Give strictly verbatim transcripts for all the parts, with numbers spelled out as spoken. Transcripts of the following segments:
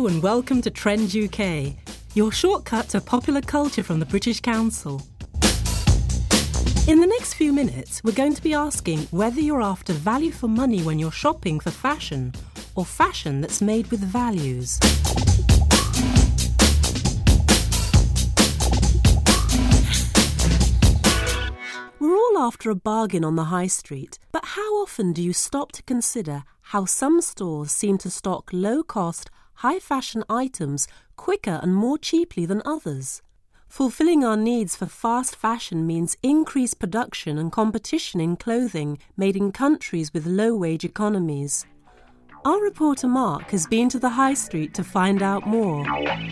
Hello and welcome to Trend U K, your shortcut to popular culture from the British Council. In the next few minutes, we're going to be asking whether you're after value for money when you're shopping for fashion, or fashion that's made with values. We're all after a bargain on the high street, but how often do you stop to consider how some stores seem to stock low-cost, high-fashion items quicker and more cheaply than others? Fulfilling our needs for fast fashion means increased production and competition in clothing made in countries with low-wage economies. Our reporter Mark has been to the high street to find out more.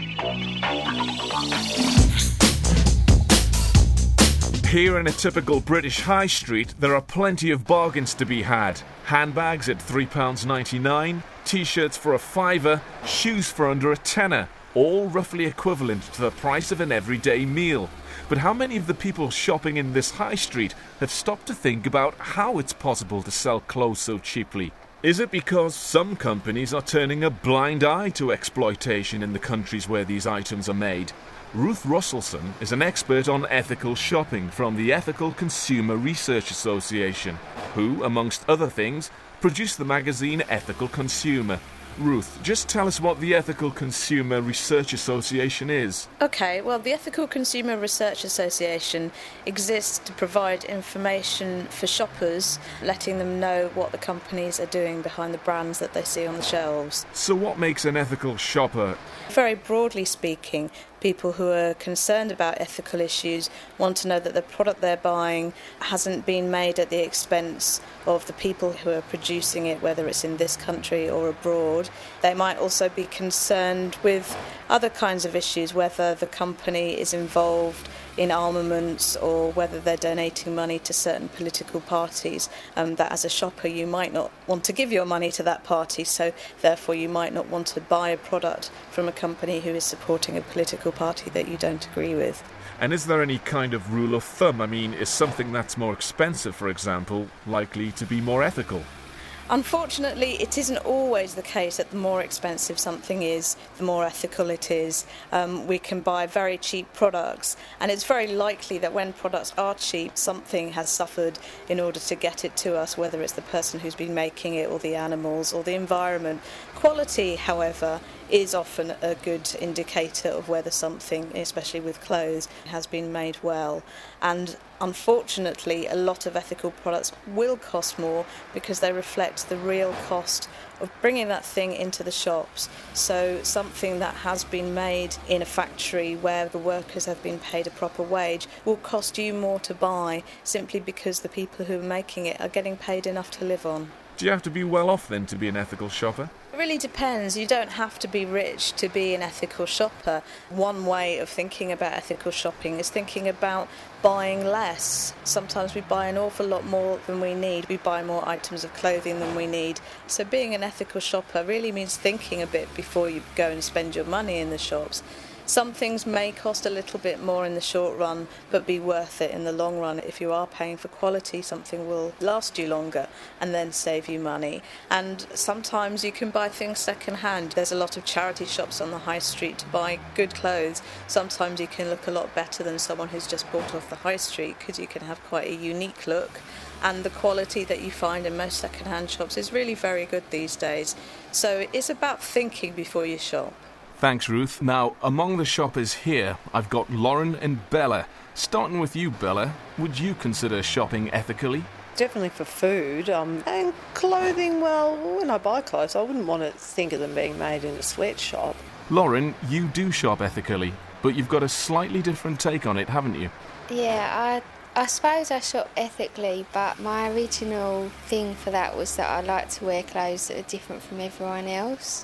Here in a typical British high street, there are plenty of bargains to be had. Handbags at three pounds ninety-nine, t-shirts for a fiver, shoes for under a tenner, all roughly equivalent to the price of an everyday meal. But how many of the people shopping in this high street have stopped to think about how it's possible to sell clothes so cheaply? Is it because some companies are turning a blind eye to exploitation in the countries where these items are made? Ruth Russellson is an expert on ethical shopping from the Ethical Consumer Research Association, who, amongst other things, produced the magazine Ethical Consumer. Ruth, just tell us what the Ethical Consumer Research Association is. OK, well, the Ethical Consumer Research Association exists to provide information for shoppers, letting them know what the companies are doing behind the brands that they see on the shelves. So what makes an ethical shopper? Very broadly speaking, people who are concerned about ethical issues want to know that the product they're buying hasn't been made at the expense of the people who are producing it, whether it's in this country or abroad. They might also be concerned with other kinds of issues, whether the company is involved in armaments or whether they're donating money to certain political parties, um, that as a shopper you might not want to give your money to that party, so therefore you might not want to buy a product from a company who is supporting a political party that you don't agree with. And is there any kind of rule of thumb? I mean, is something that's more expensive, for example, likely to be more ethical? Unfortunately, it isn't always the case that the more expensive something is, the more ethical it is. Um, we can buy very cheap products, and it's very likely that when products are cheap, something has suffered in order to get it to us, whether it's the person who's been making it or the animals or the environment. Quality, however, is often a good indicator of whether something, especially with clothes, has been made well. And unfortunately, a lot of ethical products will cost more because they reflect the real cost of bringing that thing into the shops. So something that has been made in a factory where the workers have been paid a proper wage will cost you more to buy simply because the people who are making it are getting paid enough to live on. Do you have to be well off then to be an ethical shopper? It really depends. You don't have to be rich to be an ethical shopper. One way of thinking about ethical shopping is thinking about buying less. Sometimes we buy an awful lot more than we need. We buy more items of clothing than we need. So being an ethical shopper really means thinking a bit before you go and spend your money in the shops. Some things may cost a little bit more in the short run, but be worth it in the long run. If you are paying for quality, something will last you longer and then save you money. And sometimes you can buy things second-hand. There's a lot of charity shops on the high street to buy good clothes. Sometimes you can look a lot better than someone who's just bought off the high street because you can have quite a unique look. And the quality that you find in most second-hand shops is really very good these days. So it's about thinking before you shop. Thanks, Ruth. Now, among the shoppers here, I've got Lauren and Bella. Starting with you, Bella, would you consider shopping ethically? Definitely for food. Um, and clothing, well, when I buy clothes, I wouldn't want to think of them being made in a sweatshop. Lauren, you do shop ethically, but you've got a slightly different take on it, haven't you? Yeah, I, I suppose I shop ethically, but my original thing for that was that I like to wear clothes that are different from everyone else.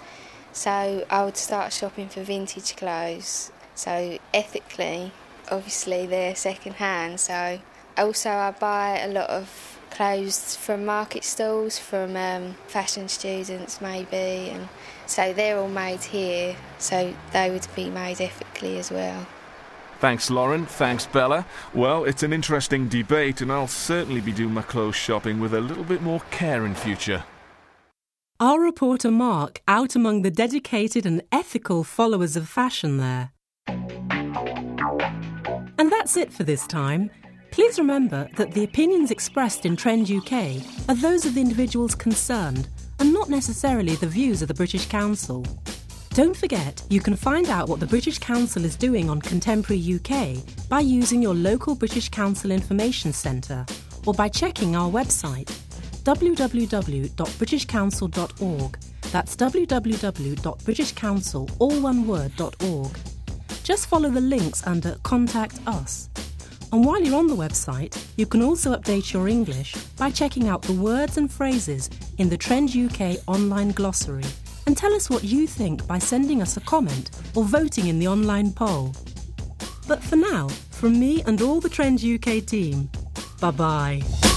So I would start shopping for vintage clothes. So ethically, obviously they're second hand. So also I buy a lot of clothes from market stalls, from um, fashion students maybe, and so they're all made here. So they would be made ethically as well. Thanks, Lauren. Thanks, Bella. Well, it's an interesting debate, and I'll certainly be doing my clothes shopping with a little bit more care in future. Our reporter Mark out among the dedicated and ethical followers of fashion there. And that's it for this time. Please remember that the opinions expressed in Trend U K are those of the individuals concerned and not necessarily the views of the British Council. Don't forget, you can find out what the British Council is doing on Contemporary U K by using your local British Council Information Centre or by checking our website w w w dot british council dot org. That's w w w dot british council, all one word, .org. Just follow the links under Contact Us. And while you're on the website, you can also update your English by checking out the words and phrases in the Trend U K online glossary and tell us what you think by sending us a comment or voting in the online poll. But for now, from me and all the Trend U K team, bye-bye.